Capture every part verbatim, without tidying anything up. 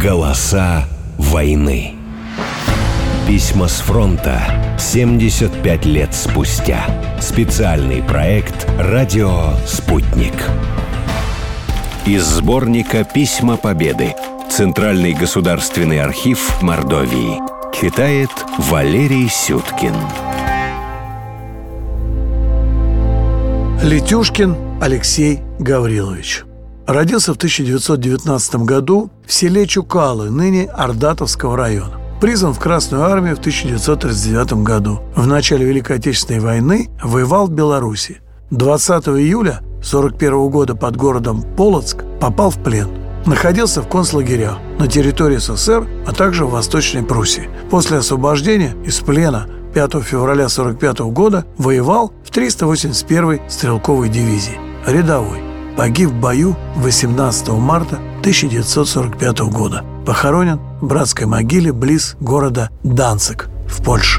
Голоса войны. Письма с фронта семьдесят пять лет спустя. Специальный проект «Радио Спутник». Из сборника «Письма Победы». Центральный государственный архив Мордовии. Читает Валерий Сюткин. Летюшкин Алексей Гаврилович. Родился в тысяча девятьсот девятнадцатом году в селе Чукалы, ныне Ордатовского района. Призван в Красную армию в тысяча девятьсот тридцать девятом году. В начале Великой Отечественной войны воевал в Беларуси. двадцатого июля сорок первого года под городом Полоцк попал в плен. Находился в концлагерях на территории СССР, а также в Восточной Пруссии. После освобождения из плена пятого февраля сорок пятого года воевал в триста восемьдесят первой стрелковой дивизии. Рядовой. Погиб в бою восемнадцатого марта тысяча девятьсот сорок пятого года. Похоронен в братской могиле близ города Данциг в Польше.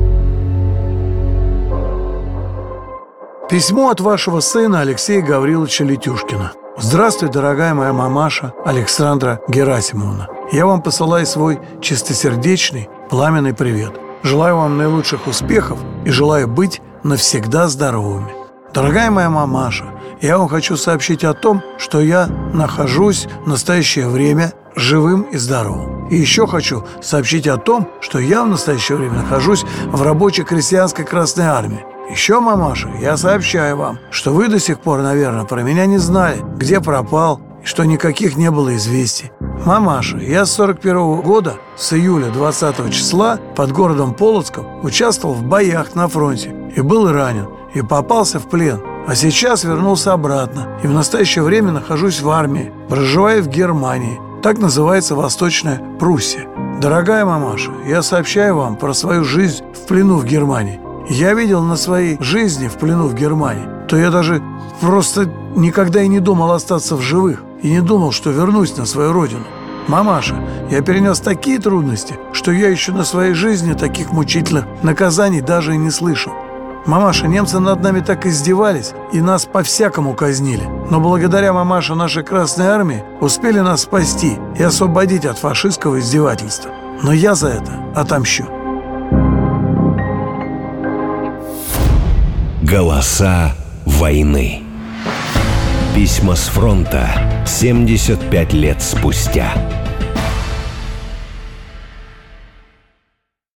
Письмо от вашего сына Алексея Гавриловича Летюшкина. Здравствуй, дорогая моя мамаша Александра Герасимовна. Я вам посылаю свой чистосердечный, пламенный привет. Желаю вам наилучших успехов и желаю быть навсегда здоровыми. Дорогая моя мамаша, я вам хочу сообщить о том, что я нахожусь в настоящее время живым и здоровым. И еще хочу сообщить о том, что я в настоящее время нахожусь в рабоче-крестьянской Красной армии. Еще, мамаша, я сообщаю вам, что вы до сих пор, наверное, про меня не знали, где пропал, и что никаких не было известий. Мамаша, я с сорок первого года, с июля двадцатого числа, под городом Полоцком участвовал в боях на фронте и был ранен, и попался в плен. А сейчас вернулся обратно и в настоящее время нахожусь в армии, проживая в Германии. Так называется Восточная Пруссия. Дорогая мамаша, я сообщаю вам про свою жизнь в плену в Германии. Я видел на своей жизни в плену в Германии, то я даже просто никогда и не думал остаться в живых, и не думал, что вернусь на свою родину. Мамаша, я перенес такие трудности, что я еще на своей жизни таких мучительных наказаний даже и не слышал. Мамаша, немцы над нами так издевались и нас по-всякому казнили. Но благодаря, мамаша, нашей Красной армии успели нас спасти и освободить от фашистского издевательства. Но я за это отомщу. Голоса войны. Письма с фронта семьдесят пять лет спустя.